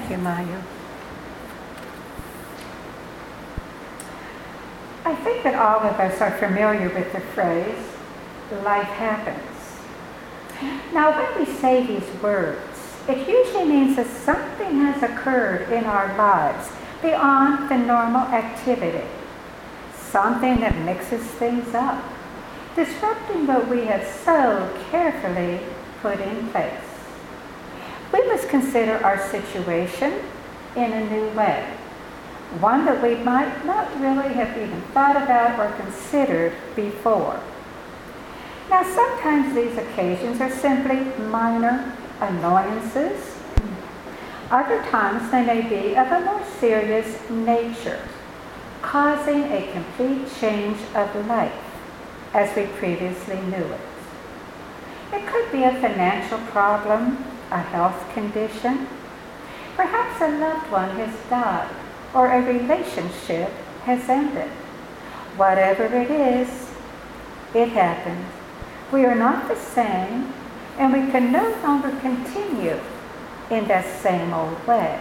Thank you, Maya. I think that all of us are familiar with the phrase, life happens. Now, when we say these words, it usually means that something has occurred in our lives beyond the normal activity, something that mixes things up, disrupting what we have so carefully put in place. We must consider our situation in a new way, one that we might not really have even thought about or considered before. Now, sometimes these occasions are simply minor annoyances. Other times they may be of a more serious nature, causing a complete change of life as we previously knew it. It could be a financial problem, a health condition. Perhaps a loved one has died or a relationship has ended. Whatever it is, it happened. We are not the same, and we can no longer continue in that same old way.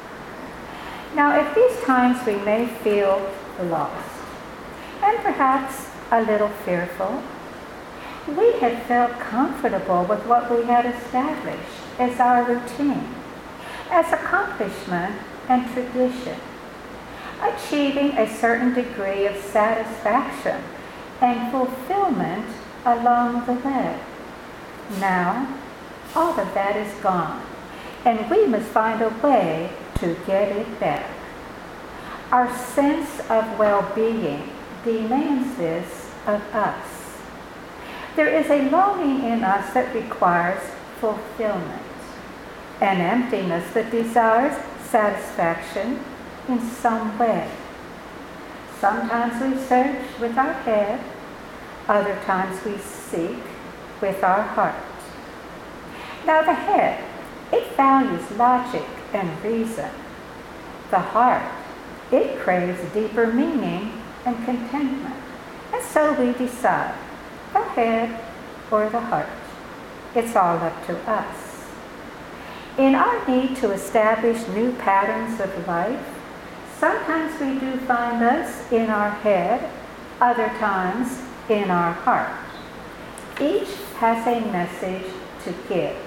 Now, at these times we may feel lost and perhaps a little fearful. We had felt comfortable with what we had established as our routine, as accomplishment and tradition, achieving a certain degree of satisfaction and fulfillment along the way. Now, all of that is gone, and we must find a way to get it back. Our sense of well-being demands this of us. There is a longing in us that requires fulfillment, an emptiness that desires satisfaction in some way. Sometimes we search with our head, other times we seek with our heart. Now the head, it values logic and reason. The heart, it craves deeper meaning and contentment. And so we decide, the head or the heart. It's all up to us. In our need to establish new patterns of life, sometimes we do find us in our head, other times in our heart. Each has a message to give.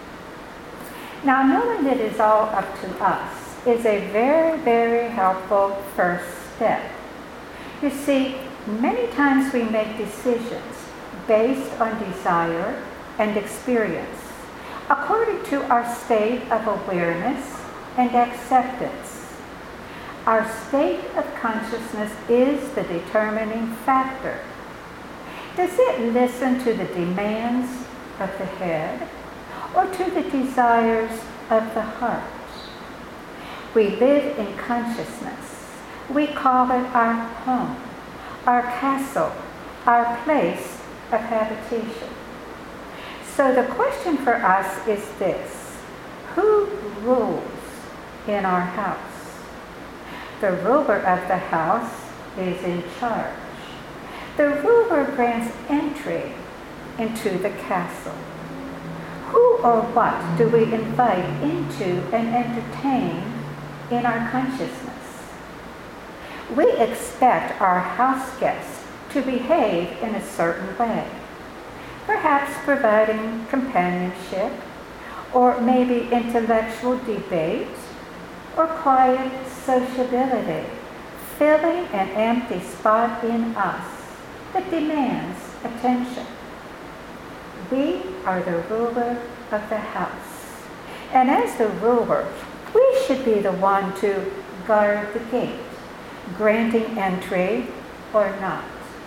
Now, knowing that it is all up to us is a very, very helpful first step. You see, many times we make decisions based on desire and experience, according to our state of awareness and acceptance. Our state of consciousness is the determining factor. Does it listen to the demands of the head or to the desires of the heart? We live in consciousness. We call it our home, our castle, our place of habitation. So the question for us is this: who rules in our house? The ruler of the house is in charge. The ruler grants entry into the castle. Who or what do we invite into and entertain in our consciousness? We expect our house guests to behave in a certain way, perhaps providing companionship, or maybe intellectual debate, or quiet sociability, filling an empty spot in us that demands attention. We are the ruler of the house. And as the ruler, we should be the one to guard the gate, granting entry or not.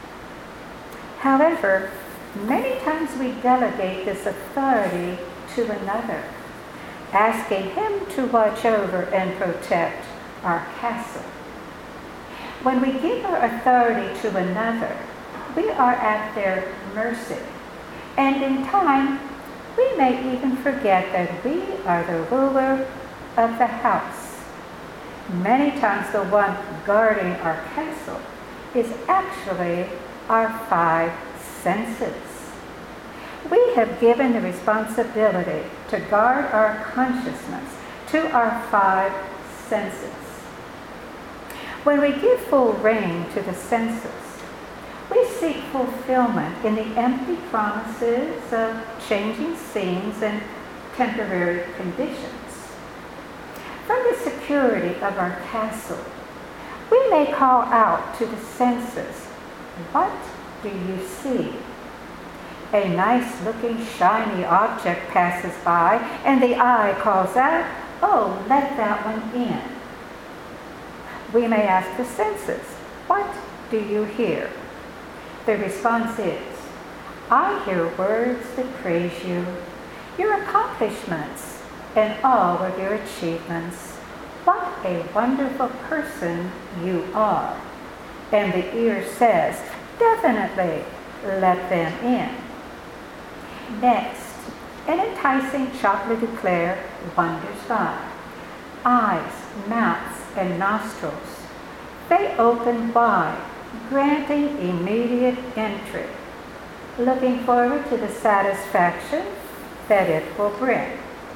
However, many times we delegate this authority to another, asking him to watch over and protect our castle. When we give our authority to another, we are at their mercy. And in time, we may even forget that we are the ruler of the house. Many times the one guarding our castle is actually our five senses. We have given the responsibility to guard our consciousness to to our five senses. When we give full rein to the senses, we seek fulfillment in the empty promises of changing scenes and temporary conditions. From the security of our castle, we may call out to the senses, "What do you see?" A nice-looking shiny object passes by, and the eye calls out, "Oh, let that one in." We may ask the senses, "What do you hear?" The response is, "I hear words that praise you, your accomplishments, and all of your achievements. What a wonderful person you are." And the ear says, "Definitely, let them in." Next, an enticing chocolate eclair wanders by. Eyes, mouths, and nostrils, they open wide, granting immediate entry, looking forward to the satisfaction that it will bring.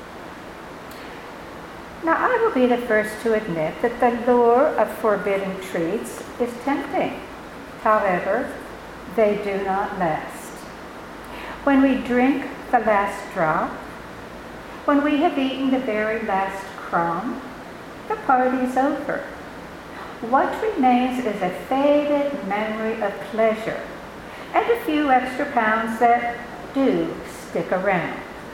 Now, I will be the first to admit that the lure of forbidden treats is tempting. However, they do not last. When we drink the last drop, when we have eaten the very last crumb, the party's over. What remains is a faded memory of pleasure and a few extra pounds that do stick around.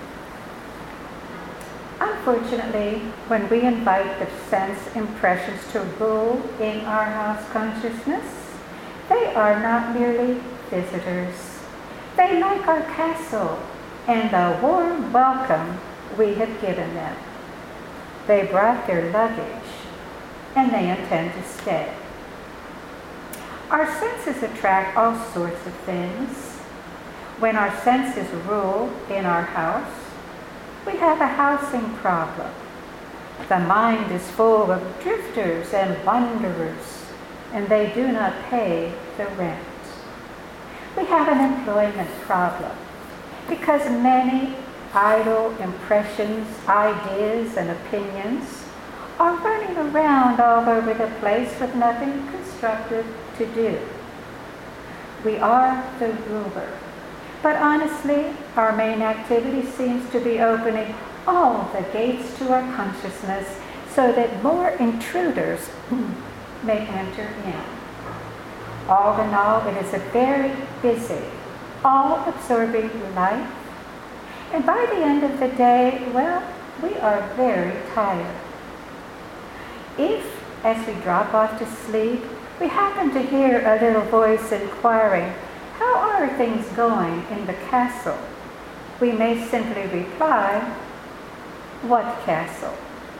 Unfortunately, when we invite the sense impressions to rule in our house consciousness, they are not merely visitors. They like our castle and the warm welcome we have given them. They brought their luggage, and they intend to stay. Our senses attract all sorts of things. When our senses rule in our house, we have a housing problem. The mind is full of drifters and wanderers, and they do not pay the rent. We have an employment problem because many idle impressions, ideas, and opinions are running around all over the place with nothing constructive to do. We are the ruler, but honestly, our main activity seems to be opening all the gates to our consciousness so that more intruders may enter in. All in all, it is a very busy, all-absorbing life. And by the end of the day, well, we are very tired. If, as we drop off to sleep, we happen to hear a little voice inquiring, "How are things going in the castle?" we may simply reply, "What castle?"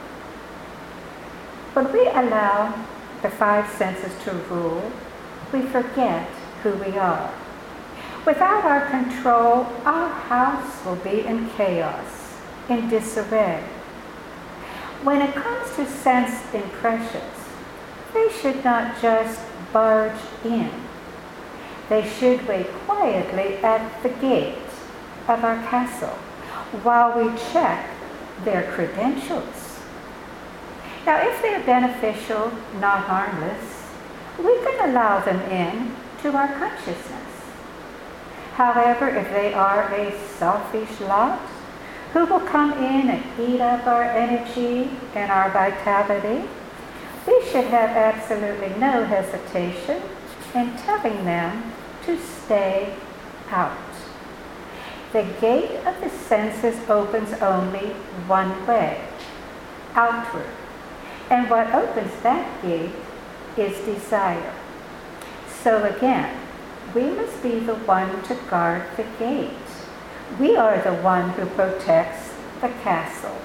When we allow the five senses to rule, we forget who we are. Without our control, our house will be in chaos, in disarray. When it comes to sense impressions, they should not just barge in. They should wait quietly at the gate of our castle while we check their credentials. Now, if they're beneficial, not harmless, we can allow them in to our consciousness. However, if they are a selfish lot who will come in and eat up our energy and our vitality, we should have absolutely no hesitation in telling them to stay out. The gate of the senses opens only one way, outward. And what opens that gate is desire. So again, we must be the one to guard the gate. We are the one who protects the castle.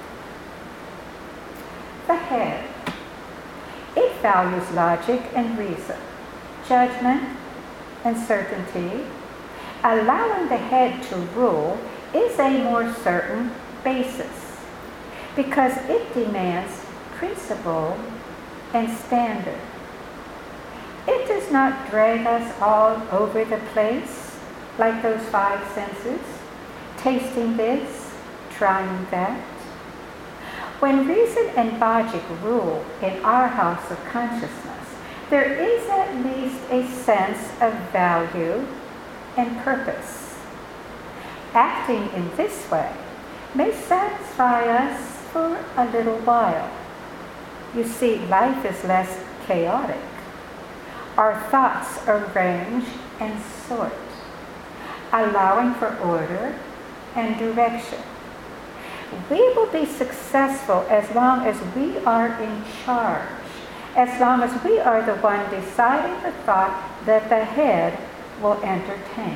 The head. It values logic and reason, judgment and certainty. Allowing the head to rule is a more certain basis because it demands principle and standard. It does not drag us all over the place like those five senses, tasting this, trying that. When reason and logic rule in our house of consciousness, there is at least a sense of value and purpose. Acting in this way may satisfy us for a little while. You see, life is less chaotic. Our thoughts arrange and sort, allowing for order and direction. We will be successful as long as we are in charge, as long as we are the one deciding the thought that the head will entertain.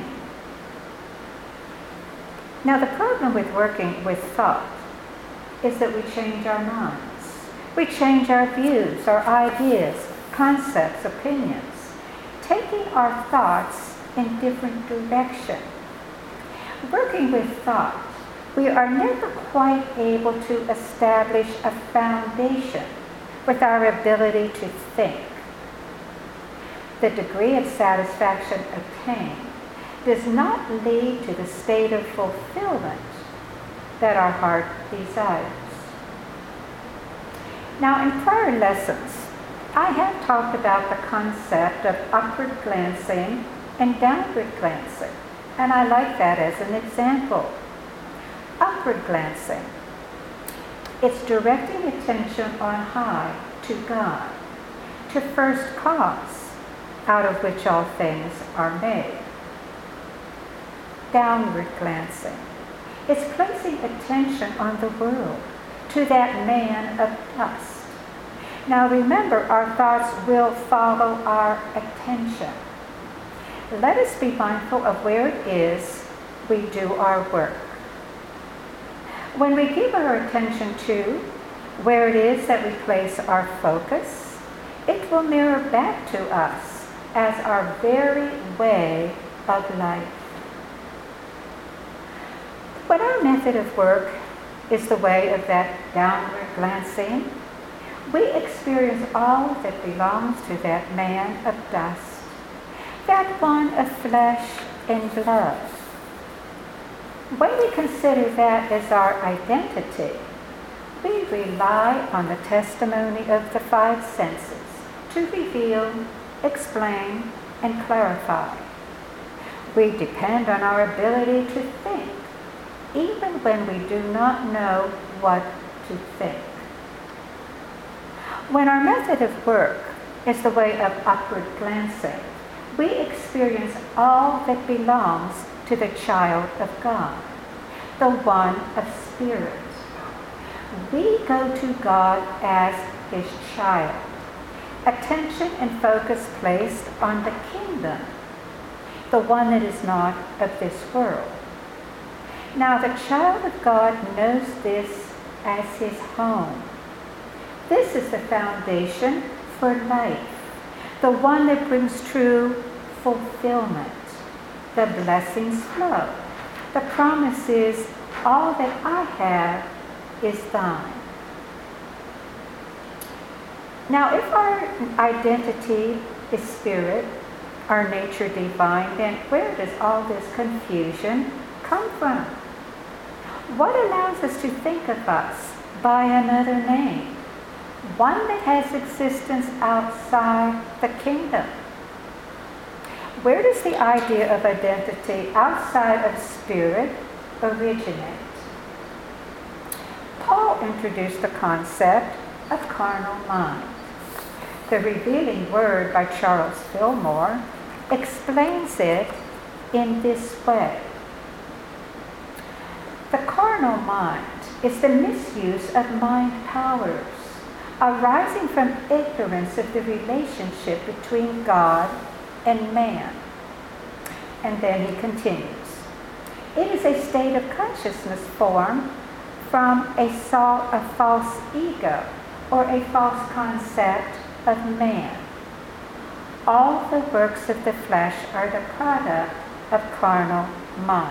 Now, the problem with working with thought is that we change our minds. We change our views, our ideas, concepts, opinions, taking our thoughts in different directions. Working with thought, we are never quite able to establish a foundation with our ability to think. The degree of satisfaction obtained does not lead to the state of fulfillment that our heart desires. Now, in prior lessons, I have talked about the concept of upward glancing and downward glancing, and I like that as an example. Upward glancing, it's directing attention on high to God, to first cause, out of which all things are made. Downward glancing, it's placing attention on the world, to that man of dust. Now remember, our thoughts will follow our attention. Let us be mindful of where it is we do our work. When we give our attention to where it is that we place our focus, it will mirror back to us as our very way of life. When our method of work is the way of that downward glancing, we experience all that belongs to that man of dust, that one of flesh and blood. When we consider that as our identity, we rely on the testimony of the five senses to reveal, explain, and clarify. We depend on our ability to think, even when we do not know what to think. When our method of work is the way of upward glancing, we experience all that belongs to the child of God, the one of spirit. We go to God as his child, attention and focus placed on the kingdom, the one that is not of this world. Now, the child of God knows this as his home. This is the foundation for life, the one that brings true fulfillment. The blessings flow. The promise is, all that I have is thine. Now, if our identity is spirit, our nature divine, then where does all this confusion come from? What allows us to think of us by another name? One that has existence outside the kingdom. Where does the idea of identity outside of spirit originate? Paul introduced the concept of carnal mind. The Revealing Word by Charles Fillmore explains it in this way. The carnal mind is the misuse of mind powers arising from ignorance of the relationship between God and man. And then he continues. It is a state of consciousness formed from a false ego or a false concept of man. All the works of the flesh are the product of carnal mind.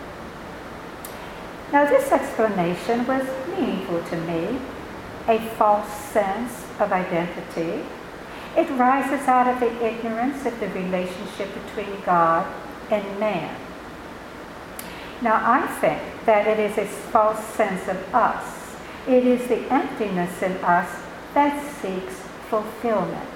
Now, this explanation was meaningful to me. A false sense of identity. It rises out of the ignorance of the relationship between God and man. Now, I think that it is a false sense of us It is the emptiness in us that seeks fulfillment.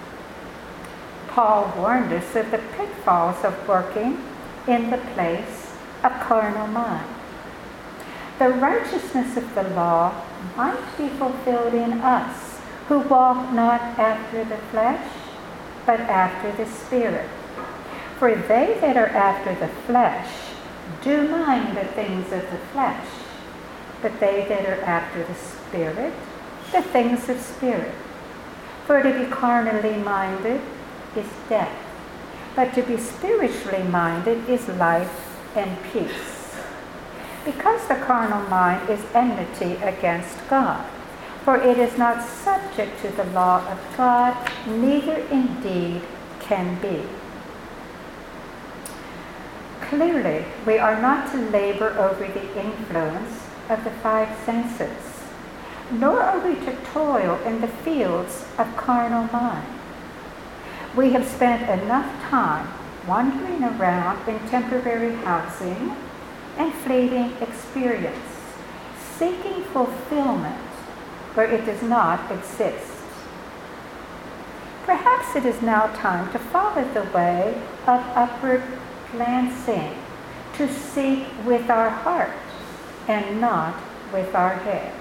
Paul warned us of the pitfalls of working in the place of carnal mind. The righteousness of the law might be fulfilled in us, who walk not after the flesh, but after the Spirit. For they that are after the flesh do mind the things of the flesh, but they that are after the Spirit, the things of spirit. For to be carnally minded is death, but to be spiritually minded is life and peace. Because the carnal mind is enmity against God, for it is not subject to the law of God, neither indeed can be. Clearly, we are not to labor over the influence of the five senses, nor are we to toil in the fields of carnal mind. We have spent enough time wandering around in temporary housing and fleeting experience, seeking fulfillment where it does not exist. Perhaps it is now time to follow the way of upward glancing, to seek with our heart and not with our head.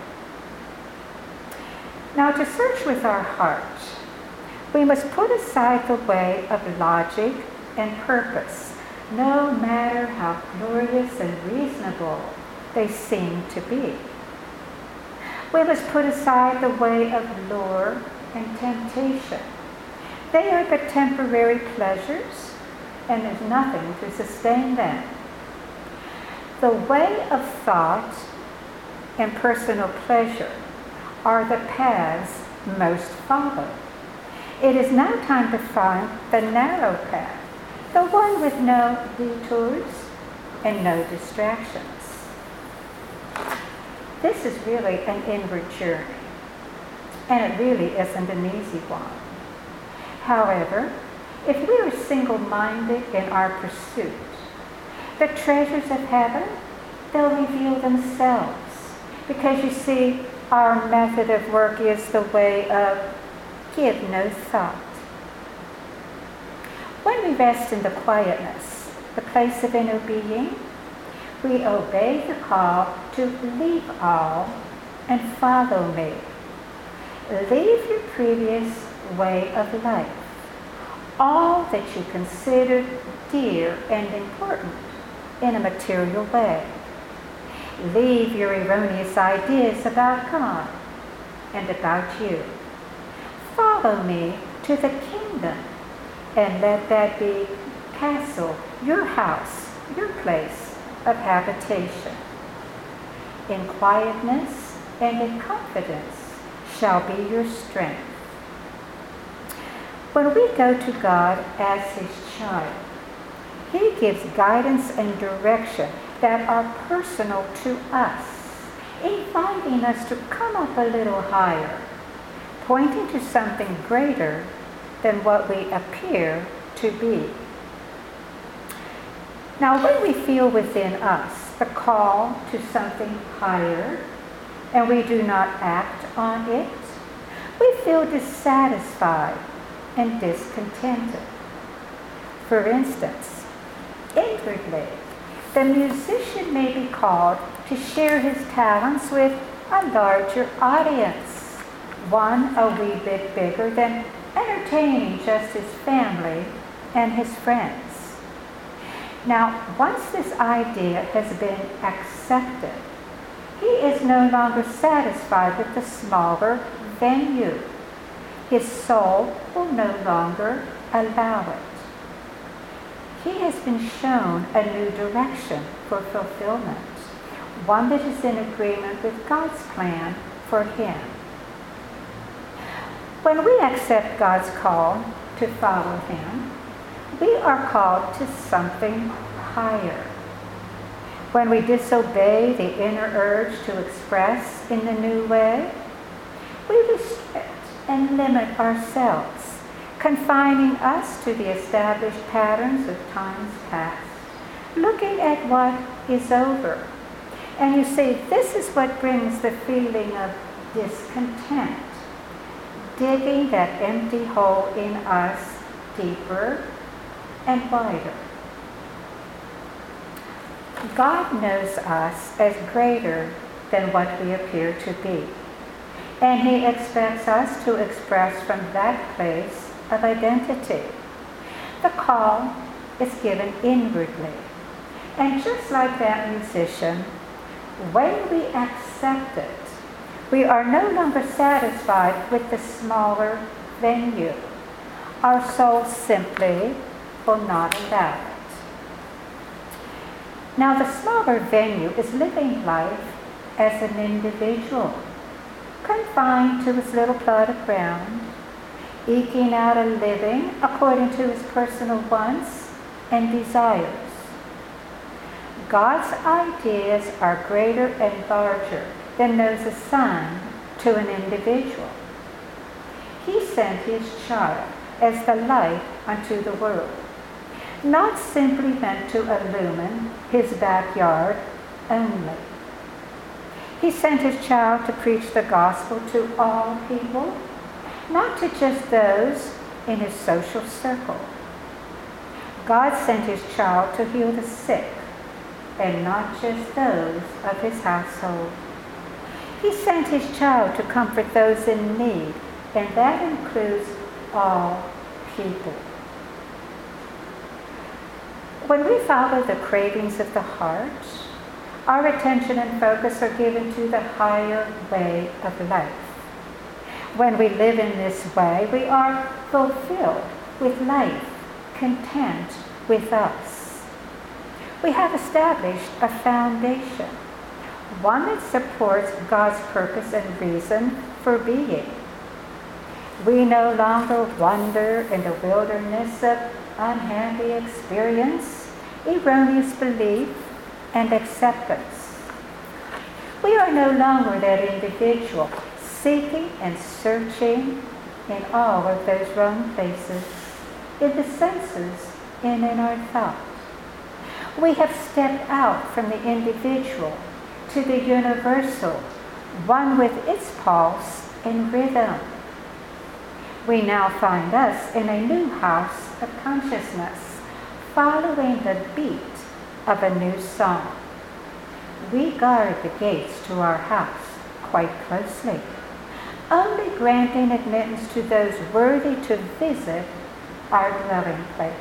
Now, to search with our heart, we must put aside the way of logic and purpose, no matter how glorious and reasonable they seem to be. We must put aside the way of lure and temptation. They are but temporary pleasures, and there's nothing to sustain them. The way of thought and personal pleasure are the paths most followed. It is now time to find the narrow path, the one with no detours and no distractions. This is really an inward journey, and it really isn't an easy one. However, if we are single-minded in our pursuit, the treasures of heaven, they'll reveal themselves. Because you see, our method of work is the way of give no thought. When we rest in the quietness, the place of inner being, we obey the call to leave all and follow me. Leave your previous way of life, all that you considered dear and important in a material way. Leave your erroneous ideas about God and about you. Follow me to the kingdom, and let that be castle, your house, your place of habitation. In quietness and in confidence shall be your strength. When we go to God as his child, he gives guidance and direction that are personal to us, inviting us to come up a little higher, pointing to something greater than what we appear to be. Now, when we feel within us the call to something higher, and we do not act on it, we feel dissatisfied and discontented. For instance, inwardly, the musician may be called to share his talents with a larger audience, one a wee bit bigger than entertaining just his family and his friends. Now, once this idea has been accepted, he is no longer satisfied with the smaller venue. His soul will no longer allow it. He has been shown a new direction for fulfillment, one that is in agreement with God's plan for him. When we accept God's call to follow him, we are called to something higher. When we disobey the inner urge to express in the new way, we restrict and limit ourselves, confining us to the established patterns of times past, looking at what is over, And you see, this is what brings the feeling of discontent, digging that empty hole in us deeper and wider. God knows us as greater than what we appear to be, and He expects us to express from that place of identity. The call is given inwardly, and just like that musician, when we accept it, we are no longer satisfied with the smaller venue. Our soul simply will not allow it. Now, the smaller venue is living life as an individual, confined to his little plot of ground, eking out a living according to his personal wants and desires. God's ideas are greater and larger than those assigned to an individual. He sent His child as the light unto the world, not simply meant to illumine His backyard only. He sent His child to preach the gospel to all people, not to just those in His social circle. God sent His child to heal the sick, and not just those of His household. He sent His child to comfort those in need, and that includes all people. When we follow the cravings of the heart, our attention and focus are given to the higher way of life. When we live in this way, we are fulfilled with life, content with us. We have established a foundation, one that supports God's purpose and reason for being. We no longer wander in the wilderness of unhappy experience, erroneous belief, and acceptance. We are no longer that individual seeking and searching in all of those wrong places, in the senses and in our thought. We have stepped out from the individual to the universal, one with its pulse and rhythm. We now find us in a new house of consciousness, following the beat of a new song. We guard the gates to our house quite closely, only granting admittance to those worthy to visit our dwelling place.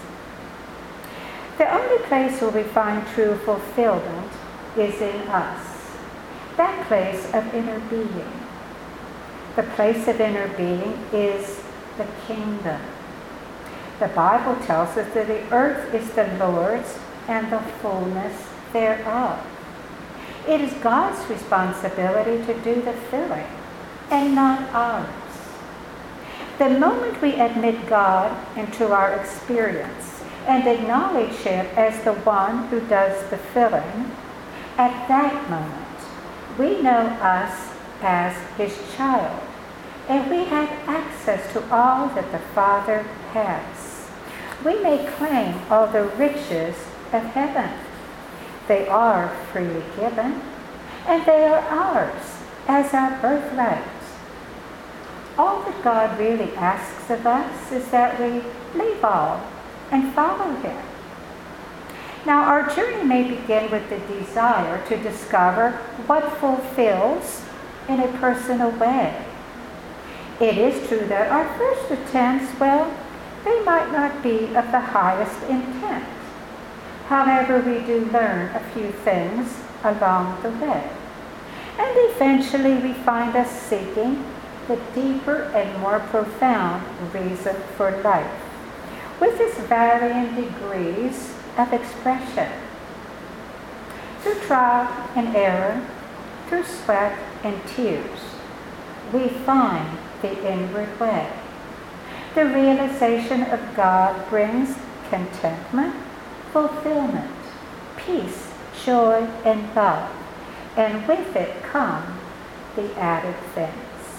The only place where we find true fulfillment is in us, that place of inner being. The place of inner being is the kingdom. The Bible tells us that the earth is the Lord's and the fullness thereof. It is God's responsibility to do the filling, and not ours. The moment we admit God into our experience and acknowledge Him as the one who does the filling, at that moment we know us as His child, and we have access to all that the Father has. We may claim all the riches of heaven. They are freely given, and they are ours as our birthright. All that God really asks of us is that we leave all and follow Him. Now, our journey may begin with the desire to discover what fulfills in a personal way. It is true that our first attempts, well, they might not be of the highest intent. However, we do learn a few things along the way. And eventually we find us seeking the deeper and more profound reason for life, with its varying degrees of expression. Through trial and error, through sweat and tears, we find the inward way. The realization of God brings contentment, fulfillment, peace, joy, and love, and with it come the added things.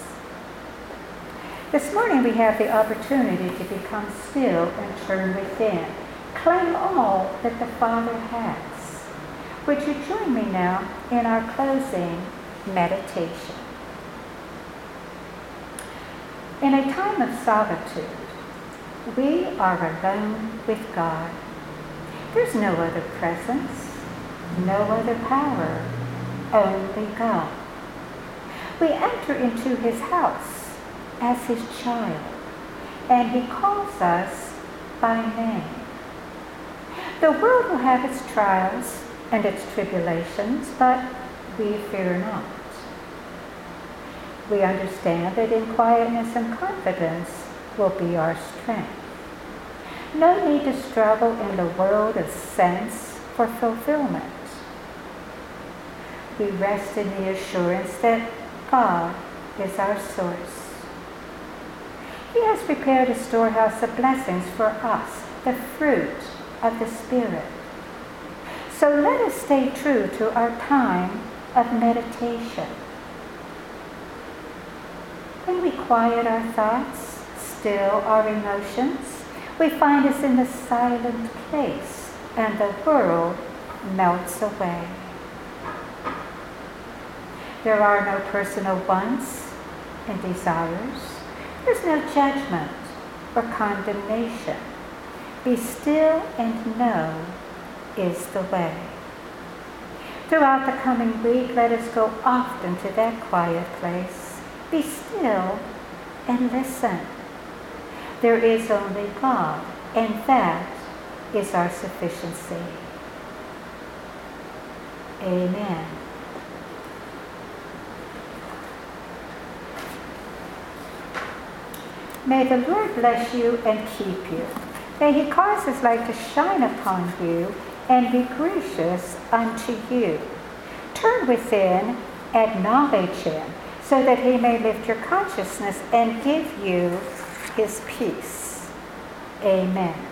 This morning we have the opportunity to become still and turn within. Claim all that the Father has. Would you join me now in our closing meditation? In a time of solitude, we are alone with God. There's no other presence, no other power, only God. We enter into his house as his child, and he calls us by name. The world will have its trials and its tribulations, but we fear not. We understand that in quietness and confidence will be our strength. No need to struggle in the world of sense for fulfillment. We rest in the assurance that God is our source. He has prepared a storehouse of blessings for us, the fruit of the Spirit. So let us stay true to our time of meditation. When we quiet our thoughts, still our emotions, we find us in the silent place, and the world melts away. There are no personal wants and desires. There's no judgment or condemnation. Be still and know is the way. Throughout the coming week, let us go often to that quiet place. Be still and listen. There is only God, and that is our sufficiency. Amen. May the Lord bless you and keep you. May he cause his light to shine upon you and be gracious unto you. Turn within, acknowledge him, so that he may lift your consciousness and give you his peace. Amen.